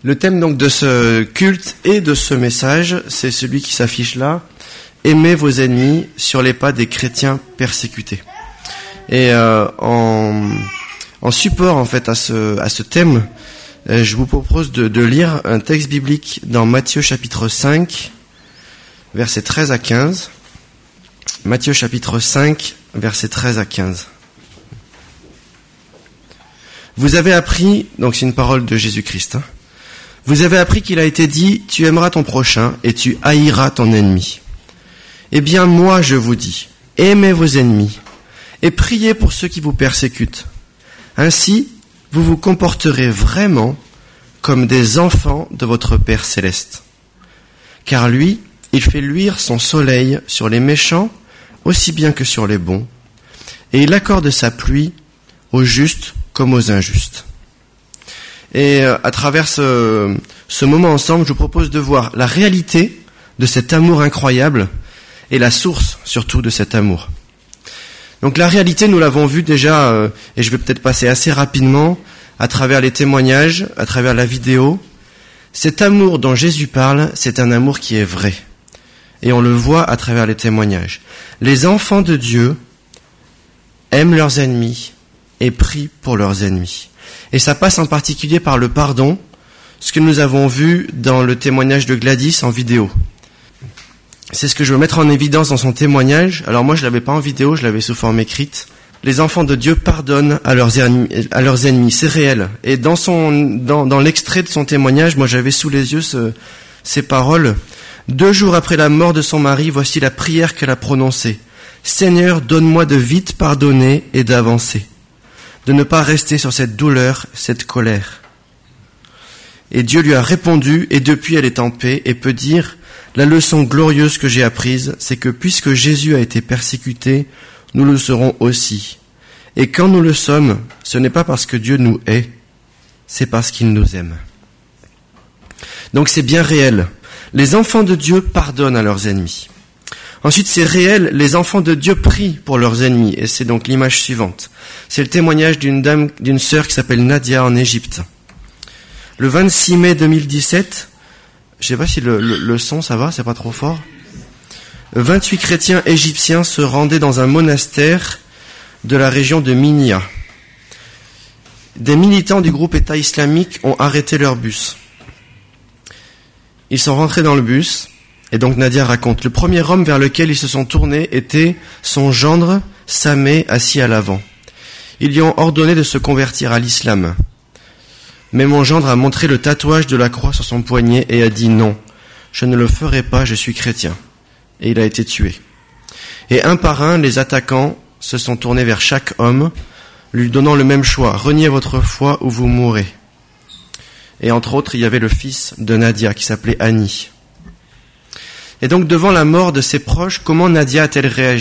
Le thème donc de ce culte et de ce message, c'est celui qui s'affiche là. Aimez vos ennemis sur les pas des chrétiens persécutés. Et en support en fait à ce thème, je vous propose de lire un texte biblique dans Matthieu chapitre 5, versets 13 à 15. Matthieu chapitre 5, versets 13 à 15. Vous avez appris, donc c'est une parole de Jésus-Christ, vous avez appris qu'il a été dit, tu aimeras ton prochain et tu haïras ton ennemi. Eh bien moi je vous dis, aimez vos ennemis et priez pour ceux qui vous persécutent. Ainsi, vous vous comporterez vraiment comme des enfants de votre Père céleste. Car lui, il fait luire son soleil sur les méchants aussi bien que sur les bons, et il accorde sa pluie aux justes comme aux injustes. Et à travers ce moment ensemble, je vous propose de voir la réalité de cet amour incroyable et la source surtout de cet amour. Donc la réalité, nous l'avons vu déjà, et je vais peut-être passer assez rapidement à travers les témoignages, à travers la vidéo. Cet amour dont Jésus parle, c'est un amour qui est vrai. Et on le voit à travers les témoignages. Les enfants de Dieu aiment leurs ennemis et prient pour leurs ennemis. Et ça passe en particulier par le pardon, ce que nous avons vu dans le témoignage de Gladys en vidéo. C'est ce que je veux mettre en évidence dans son témoignage. Alors moi je l'avais pas en vidéo, je l'avais sous forme écrite. Les enfants de Dieu pardonnent à leurs ennemis, c'est réel. Et dans l'extrait de son témoignage, moi j'avais sous les yeux ces paroles. 2 jours après la mort de son mari, voici la prière qu'elle a prononcée. Seigneur, donne-moi de vite pardonner et d'avancer. De ne pas rester sur cette douleur, cette colère. Et Dieu lui a répondu, et depuis elle est en paix, et peut dire, la leçon glorieuse que j'ai apprise, c'est que puisque Jésus a été persécuté, nous le serons aussi. Et quand nous le sommes, ce n'est pas parce que Dieu nous hait, c'est parce qu'il nous aime. Donc c'est bien réel. Les enfants de Dieu pardonnent à leurs ennemis. Ensuite, c'est réel, les enfants de Dieu prient pour leurs ennemis. Et c'est donc l'image suivante. C'est le témoignage d'une sœur qui s'appelle Nadia en Égypte. Le 26 mai 2017, je sais pas si le son ça va, c'est pas trop fort. 28 chrétiens égyptiens se rendaient dans un monastère de la région de Minya. Des militants du groupe État islamique ont arrêté leur bus. Ils sont rentrés dans le bus, et donc Nadia raconte, le premier homme vers lequel ils se sont tournés était son gendre, Samé, assis à l'avant. Ils lui ont ordonné de se convertir à l'islam. Mais mon gendre a montré le tatouage de la croix sur son poignet et a dit non, je ne le ferai pas, je suis chrétien. Et il a été tué. Et un par un, les attaquants se sont tournés vers chaque homme, lui donnant le même choix, reniez votre foi ou vous mourrez. Et entre autres, il y avait le fils de Nadia qui s'appelait Annie. Et donc, devant la mort de ses proches, comment Nadia a-t-elle réagi ?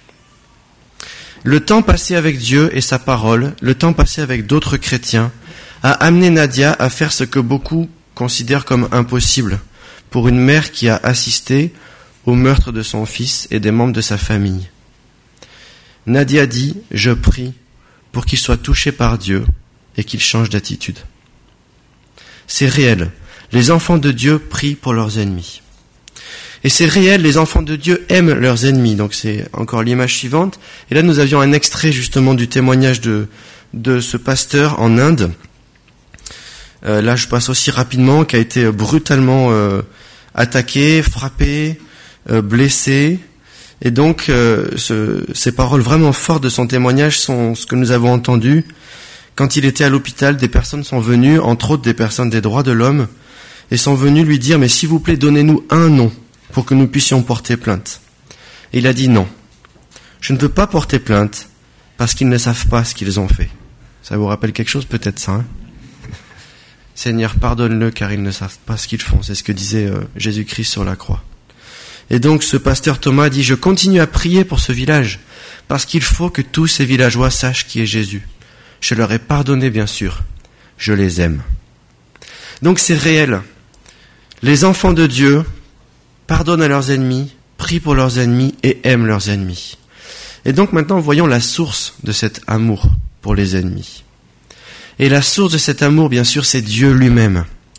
Le temps passé avec Dieu et sa parole, le temps passé avec d'autres chrétiens, a amené Nadia à faire ce que beaucoup considèrent comme impossible pour une mère qui a assisté au meurtre de son fils et des membres de sa famille. Nadia dit « Je prie pour qu'il soit touché par Dieu et qu'il change d'attitude. » C'est réel. Les enfants de Dieu prient pour leurs ennemis. Et c'est réel, les enfants de Dieu aiment leurs ennemis. Donc c'est encore l'image suivante. Et là, nous avions un extrait justement du témoignage de ce pasteur en Inde. Là, je passe aussi rapidement, qui a été brutalement attaqué, frappé, blessé. Et donc, ces paroles vraiment fortes de son témoignage sont ce que nous avons entendu. Quand il était à l'hôpital, des personnes sont venues, entre autres des personnes des droits de l'homme, et sont venues lui dire « Mais s'il vous plaît, donnez-nous un nom pour que nous puissions porter plainte. » Et il a dit « Non, je ne veux pas porter plainte parce qu'ils ne savent pas ce qu'ils ont fait. » Ça vous rappelle quelque chose peut-être ça, hein ? Seigneur, pardonne-le car ils ne savent pas ce qu'ils font. C'est ce que disait Jésus-Christ sur la croix. Et donc ce pasteur Thomas dit « Je continue à prier pour ce village parce qu'il faut que tous ces villageois sachent qui est Jésus. Je leur ai pardonné, bien sûr. Je les aime. » Donc c'est réel. Les enfants de Dieu pardonnent à leurs ennemis, prient pour leurs ennemis et aiment leurs ennemis. Et donc maintenant, voyons la source de cet amour pour les ennemis. Et la source de cet amour, bien sûr, c'est Dieu lui-même.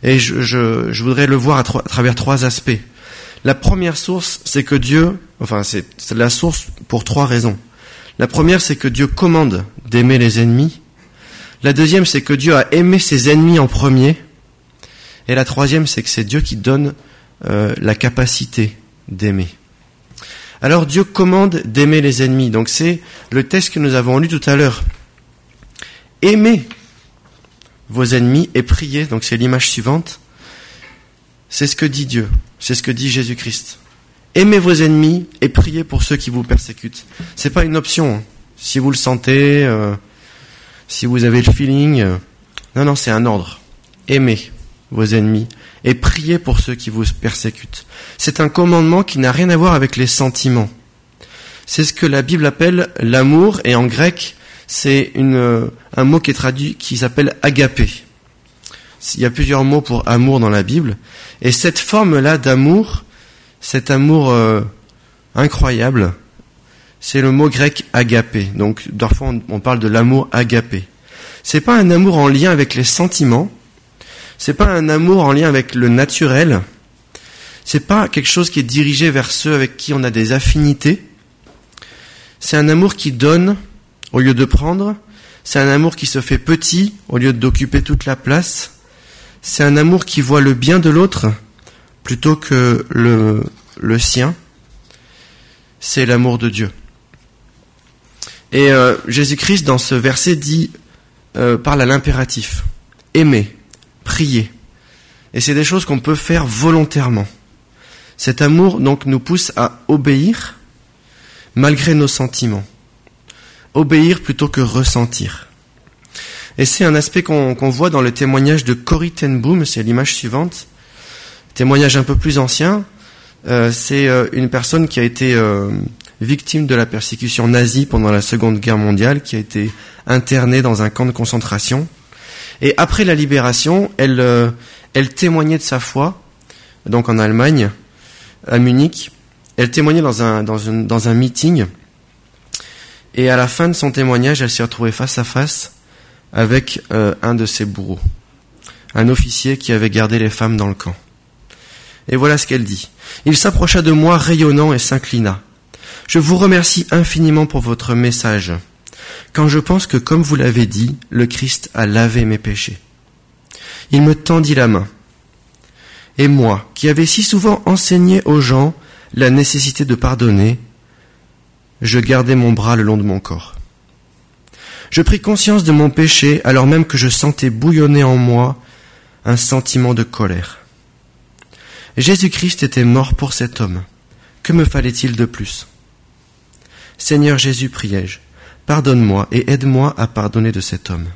Et je voudrais le voir à travers 3 aspects. La première source, c'est que Dieu, c'est la source pour 3 raisons. La première, c'est que Dieu commande d'aimer les ennemis. La deuxième, c'est que Dieu a aimé ses ennemis en premier. Et la troisième, c'est que c'est Dieu qui donne la capacité d'aimer. Alors Dieu commande d'aimer les ennemis. Donc c'est le texte que nous avons lu tout à l'heure. Aimez vos ennemis et priez. Donc c'est l'image suivante. C'est ce que dit Dieu. C'est ce que dit Jésus-Christ. Aimez vos ennemis et priez pour ceux qui vous persécutent. C'est pas une option. Si vous le sentez, si vous avez le feeling. Non, c'est un ordre. Aimez vos ennemis et priez pour ceux qui vous persécutent. C'est un commandement qui n'a rien à voir avec les sentiments. C'est ce que la Bible appelle l'amour, et en grec, c'est un mot qui est traduit, qui s'appelle agapé. Il y a plusieurs mots pour amour dans la Bible, et cette forme-là d'amour, cet amour incroyable, c'est le mot grec agapé. Donc, parfois on parle de l'amour agapé. C'est pas un amour en lien avec les sentiments, c'est pas un amour en lien avec le naturel, c'est pas quelque chose qui est dirigé vers ceux avec qui on a des affinités. C'est un amour qui donne au lieu de prendre, c'est un amour qui se fait petit au lieu d'occuper toute la place, c'est un amour qui voit le bien de l'autre plutôt que le sien. C'est l'amour de Dieu. Et Jésus-Christ, dans ce verset, parle à l'impératif. Aimer, prier. Et c'est des choses qu'on peut faire volontairement. Cet amour, donc, nous pousse à obéir malgré nos sentiments. Obéir plutôt que ressentir. Et c'est un aspect qu'on voit dans le témoignage de Corrie ten Boom, c'est l'image suivante. Témoignage un peu plus ancien. C'est une personne qui a été victime de la persécution nazie pendant la Seconde Guerre mondiale, qui a été internée dans un camp de concentration. Et après la libération, elle témoignait de sa foi, donc en Allemagne, à Munich. Elle témoignait dans un meeting. Et à la fin de son témoignage, elle s'est retrouvée face à face avec un de ses bourreaux, un officier qui avait gardé les femmes dans le camp. Et voilà ce qu'elle dit. Il s'approcha de moi rayonnant et s'inclina. Je vous remercie infiniment pour votre message, quand je pense que, comme vous l'avez dit, le Christ a lavé mes péchés. Il me tendit la main. Et moi, qui avais si souvent enseigné aux gens la nécessité de pardonner, je gardais mon bras le long de mon corps. Je pris conscience de mon péché alors même que je sentais bouillonner en moi un sentiment de colère. Jésus-Christ était mort pour cet homme. Que me fallait-il de plus ? Seigneur Jésus, priai-je, pardonne-moi et aide-moi à pardonner à cet homme.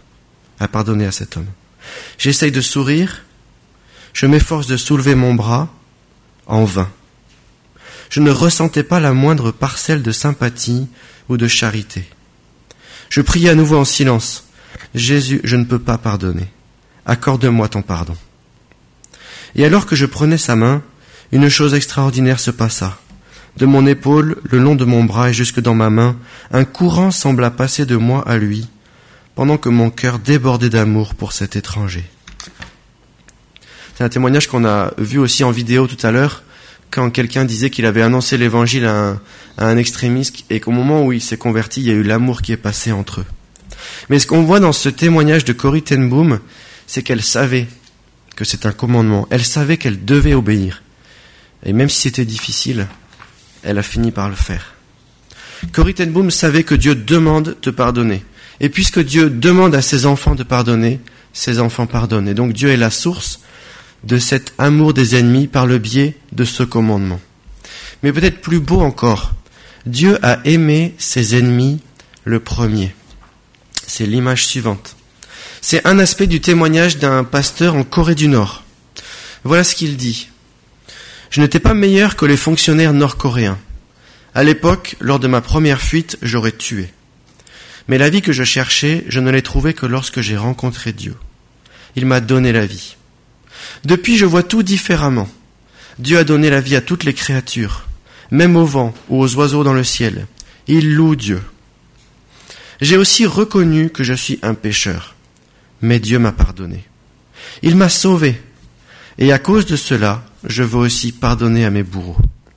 J'essaye de sourire, je m'efforce de soulever mon bras, en vain. Je ne ressentais pas la moindre parcelle de sympathie ou de charité. Je priais à nouveau en silence. Jésus, je ne peux pas pardonner. Accorde-moi ton pardon. Et alors que je prenais sa main, une chose extraordinaire se passa. De mon épaule, le long de mon bras et jusque dans ma main, un courant sembla passer de moi à lui, pendant que mon cœur débordait d'amour pour cet étranger. C'est un témoignage qu'on a vu aussi en vidéo tout à l'heure, quand quelqu'un disait qu'il avait annoncé l'évangile à un extrémiste et qu'au moment où il s'est converti, il y a eu l'amour qui est passé entre eux. Mais ce qu'on voit dans ce témoignage de Corrie ten Boom, c'est qu'elle savait que c'est un commandement. Elle savait qu'elle devait obéir. Et même si c'était difficile, elle a fini par le faire. Corrie ten Boom savait que Dieu demande de pardonner. Et puisque Dieu demande à ses enfants de pardonner, ses enfants pardonnent. Et donc Dieu est la source de cet amour des ennemis par le biais de ce commandement. Mais peut-être plus beau encore, Dieu a aimé ses ennemis le premier. C'est l'image suivante. C'est un aspect du témoignage d'un pasteur en Corée du Nord. Voilà ce qu'il dit. Je n'étais pas meilleur que les fonctionnaires nord-coréens. À l'époque, lors de ma première fuite, j'aurais tué. Mais la vie que je cherchais, je ne l'ai trouvée que lorsque j'ai rencontré Dieu. Il m'a donné la vie. Depuis, je vois tout différemment. Dieu a donné la vie à toutes les créatures, même au vent ou aux oiseaux dans le ciel. Il loue Dieu. J'ai aussi reconnu que je suis un pécheur, mais Dieu m'a pardonné. Il m'a sauvé, Et à cause de cela, je veux aussi pardonner à mes bourreaux. »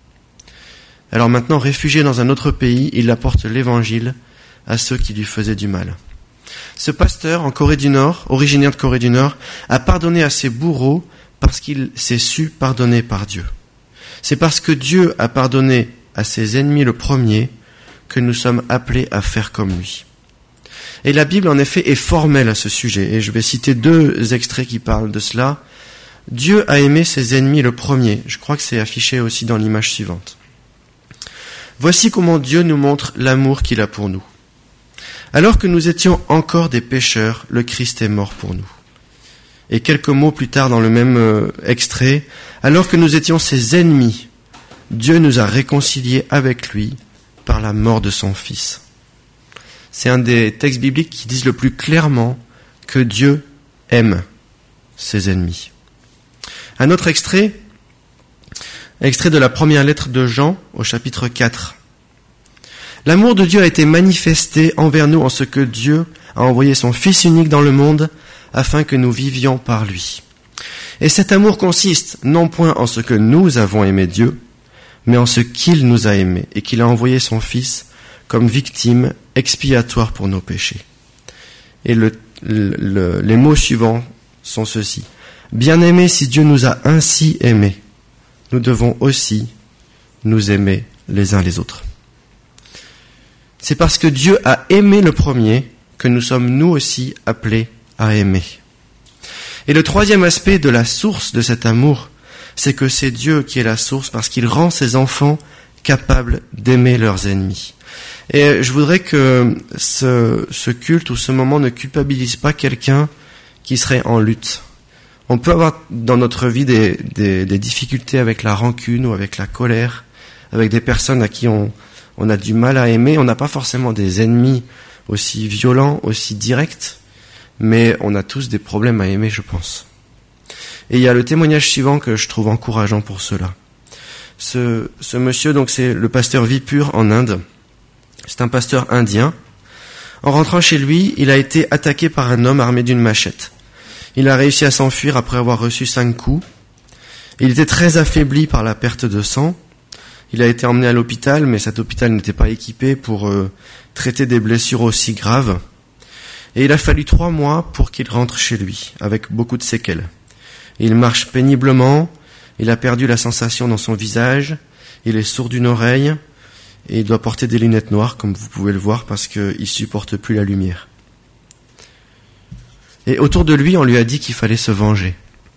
Alors maintenant, réfugié dans un autre pays, il apporte l'évangile à ceux qui lui faisaient du mal. Ce pasteur en Corée du Nord, originaire de Corée du Nord, a pardonné à ses bourreaux parce qu'il s'est su pardonner par Dieu. C'est parce que Dieu a pardonné à ses ennemis le premier que nous sommes appelés à faire comme lui. Et la Bible, en effet, est formelle à ce sujet. Et je vais citer 2 extraits qui parlent de cela. Dieu a aimé ses ennemis le premier. Je crois que c'est affiché aussi dans l'image suivante. Voici comment Dieu nous montre l'amour qu'il a pour nous. Alors que nous étions encore des pécheurs, le Christ est mort pour nous. Et quelques mots plus tard dans le même extrait, alors que nous étions ses ennemis, Dieu nous a réconciliés avec lui par la mort de son Fils. C'est un des textes bibliques qui disent le plus clairement que Dieu aime ses ennemis. Un autre extrait de la première lettre de Jean au chapitre 4. L'amour de Dieu a été manifesté envers nous en ce que Dieu a envoyé son Fils unique dans le monde afin que nous vivions par lui. Et cet amour consiste non point en ce que nous avons aimé Dieu, mais en ce qu'il nous a aimés et qu'il a envoyé son Fils comme victime expiatoire pour nos péchés. Et les mots suivants sont ceux-ci. Bien-aimés, si Dieu nous a ainsi aimés, nous devons aussi nous aimer les uns les autres. C'est parce que Dieu a aimé le premier que nous sommes nous aussi appelés à aimer. Et le troisième aspect de la source de cet amour, c'est que c'est Dieu qui est la source parce qu'il rend ses enfants capables d'aimer leurs ennemis. Et je voudrais que ce culte ou ce moment ne culpabilise pas quelqu'un qui serait en lutte. On peut avoir dans notre vie des difficultés avec la rancune ou avec la colère, avec des personnes à qui on a du mal à aimer. On n'a pas forcément des ennemis aussi violents, aussi directs, mais on a tous des problèmes à aimer, je pense. Et il y a le témoignage suivant que je trouve encourageant pour cela. Ce monsieur, donc c'est le pasteur Vipur en Inde. C'est un pasteur indien. En rentrant chez lui, il a été attaqué par un homme armé d'une machette. Il a réussi à s'enfuir après avoir reçu 5 coups. Il était très affaibli par la perte de sang. Il a été emmené à l'hôpital, mais cet hôpital n'était pas équipé pour traiter des blessures aussi graves. Et il a fallu 3 mois pour qu'il rentre chez lui, avec beaucoup de séquelles. Il marche péniblement, il a perdu la sensation dans son visage, il est sourd d'une oreille, et il doit porter des lunettes noires, comme vous pouvez le voir, parce qu'il supporte plus la lumière. Et autour de lui, on lui a dit qu'il fallait se venger.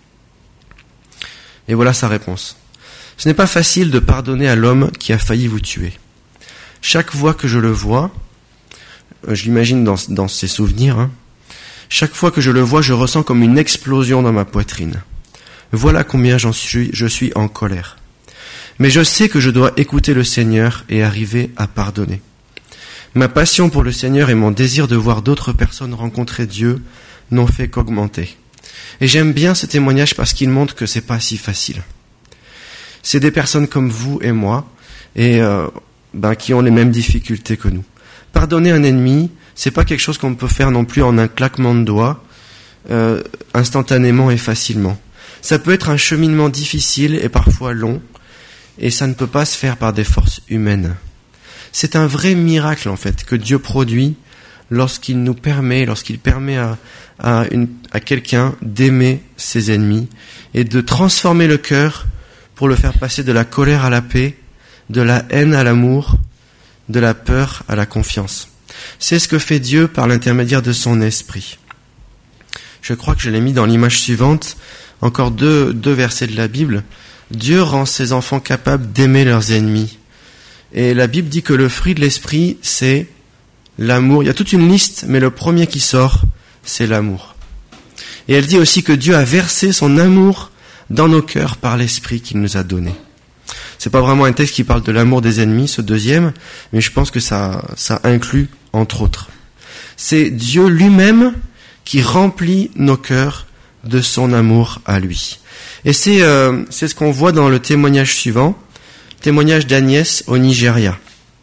Et voilà sa réponse. Ce n'est pas facile de pardonner à l'homme qui a failli vous tuer. Chaque fois que je le vois, je l'imagine dans ses souvenirs, chaque fois que je le vois, je ressens comme une explosion dans ma poitrine. Voilà combien je suis en colère. Mais je sais que je dois écouter le Seigneur et arriver à pardonner. Ma passion pour le Seigneur et mon désir de voir d'autres personnes rencontrer Dieu n'ont fait qu'augmenter. Et j'aime bien ce témoignage parce qu'il montre que c'est pas si facile. C'est des personnes comme vous et moi, et qui ont les mêmes difficultés que nous. Pardonner un ennemi, c'est pas quelque chose qu'on peut faire non plus en un claquement de doigts, instantanément et facilement. Ça peut être un cheminement difficile et parfois long, et ça ne peut pas se faire par des forces humaines. C'est un vrai miracle en fait que Dieu produit lorsqu'il permet à quelqu'un d'aimer ses ennemis et de transformer le cœur pour le faire passer de la colère à la paix, de la haine à l'amour, de la peur à la confiance. C'est ce que fait Dieu par l'intermédiaire de son esprit. Je crois que je l'ai mis dans l'image suivante, encore deux versets de la Bible. Dieu rend ses enfants capables d'aimer leurs ennemis. Et la Bible dit que le fruit de l'esprit, c'est l'amour. Il y a toute une liste, mais le premier qui sort, c'est l'amour. Et elle dit aussi que Dieu a versé son amour dans nos cœurs par l'esprit qu'il nous a donné. C'est pas vraiment un texte qui parle de l'amour des ennemis, ce deuxième, mais je pense que ça inclut, entre autres. C'est Dieu lui-même qui remplit nos cœurs de son amour à lui. Et c'est ce qu'on voit dans le témoignage suivant, témoignage d'Agnès au Nigeria,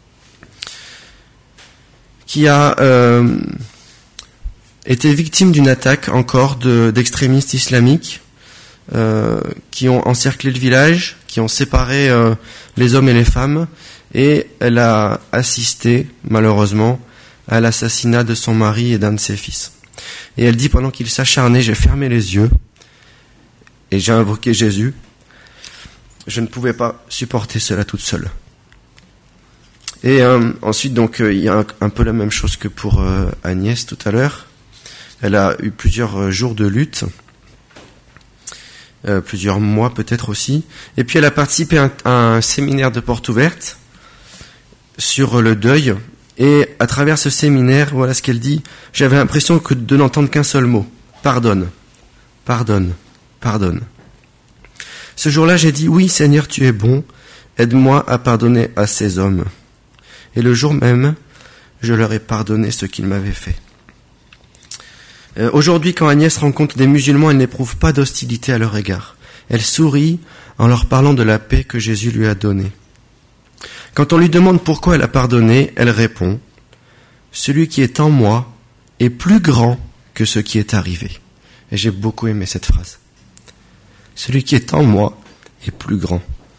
qui a été victime d'une attaque encore d'extrémistes islamiques qui ont encerclé le village, qui ont séparé les hommes et les femmes, et elle a assisté, malheureusement, à l'assassinat de son mari et d'un de ses fils. Et elle dit, pendant qu'il s'acharnait, j'ai fermé les yeux, et j'ai invoqué Jésus. Je ne pouvais pas supporter cela toute seule. Et ensuite, donc, il y a un peu la même chose que pour Agnès tout à l'heure. Elle a eu plusieurs jours de lutte, plusieurs mois peut-être aussi. Et puis elle a participé à un séminaire de porte ouverte sur le deuil. Et à travers ce séminaire, voilà ce qu'elle dit. J'avais l'impression de n'entendre qu'un seul mot. Pardonne, pardonne, pardonne. Ce jour-là, j'ai dit, oui Seigneur, tu es bon. Aide-moi à pardonner à ces hommes. Et le jour même, je leur ai pardonné ce qu'ils m'avaient fait. Aujourd'hui, quand Agnès rencontre des musulmans, elle n'éprouve pas d'hostilité à leur égard. Elle sourit en leur parlant de la paix que Jésus lui a donnée. Quand on lui demande pourquoi elle a pardonné, elle répond « Celui qui est en moi est plus grand que ce qui est arrivé. » Et j'ai beaucoup aimé cette phrase. « Celui qui est en moi est plus grand. »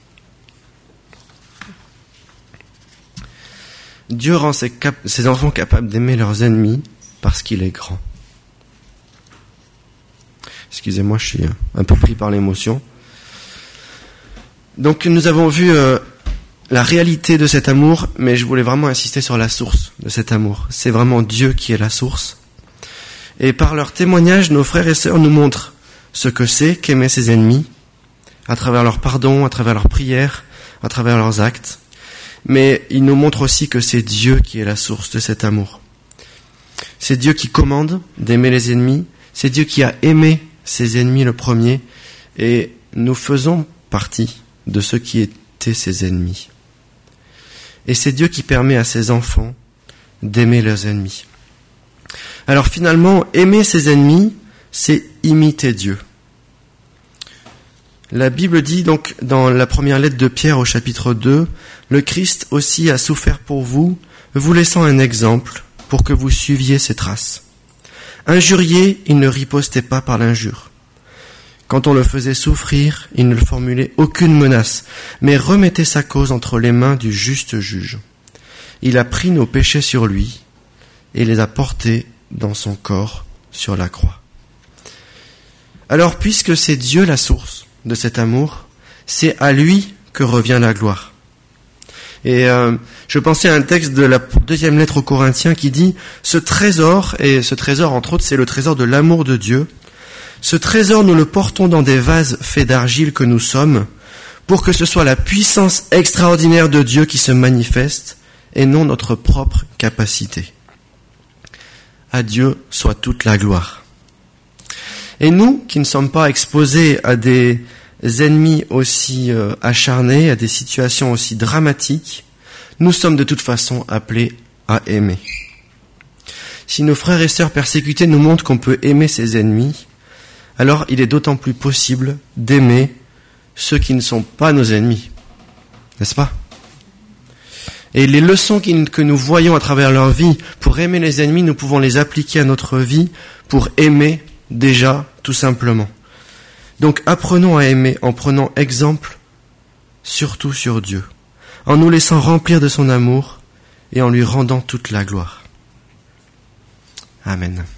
Dieu rend ses enfants capables d'aimer leurs ennemis parce qu'il est grand. Excusez-moi, je suis un peu pris par l'émotion. Donc nous avons vu la réalité de cet amour, mais je voulais vraiment insister sur la source de cet amour. C'est vraiment Dieu qui est la source. Et par leur témoignage, nos frères et sœurs nous montrent ce que c'est qu'aimer ses ennemis, à travers leur pardon, à travers leurs prières, à travers leurs actes. Mais il nous montre aussi que c'est Dieu qui est la source de cet amour. C'est Dieu qui commande d'aimer les ennemis. C'est Dieu qui a aimé ses ennemis le premier. Et nous faisons partie de ceux qui étaient ses ennemis. Et c'est Dieu qui permet à ses enfants d'aimer leurs ennemis. Alors finalement, aimer ses ennemis, c'est imiter Dieu. La Bible dit donc dans la première lettre de Pierre au chapitre 2, « Le Christ aussi a souffert pour vous, vous laissant un exemple pour que vous suiviez ses traces. Injurié, il ne ripostait pas par l'injure. Quand on le faisait souffrir, il ne formulait aucune menace, mais remettait sa cause entre les mains du juste juge. Il a pris nos péchés sur lui et les a portés dans son corps sur la croix. » Alors, puisque c'est Dieu la source de cet amour, c'est à lui que revient la gloire. Et je pensais à un texte de la deuxième lettre aux Corinthiens qui dit « Ce trésor, et ce trésor entre autres c'est le trésor de l'amour de Dieu, ce trésor nous le portons dans des vases faits d'argile que nous sommes, pour que ce soit la puissance extraordinaire de Dieu qui se manifeste, et non notre propre capacité. À Dieu soit toute la gloire. » Et nous, qui ne sommes pas exposés à des ennemis aussi acharnés, à des situations aussi dramatiques, nous sommes de toute façon appelés à aimer. Si nos frères et sœurs persécutés nous montrent qu'on peut aimer ses ennemis, alors il est d'autant plus possible d'aimer ceux qui ne sont pas nos ennemis. N'est-ce pas ? Et les leçons que nous voyons à travers leur vie pour aimer les ennemis, nous pouvons les appliquer à notre vie pour aimer déjà, tout simplement. Donc apprenons à aimer en prenant exemple, surtout sur Dieu, en nous laissant remplir de son amour et en lui rendant toute la gloire. Amen.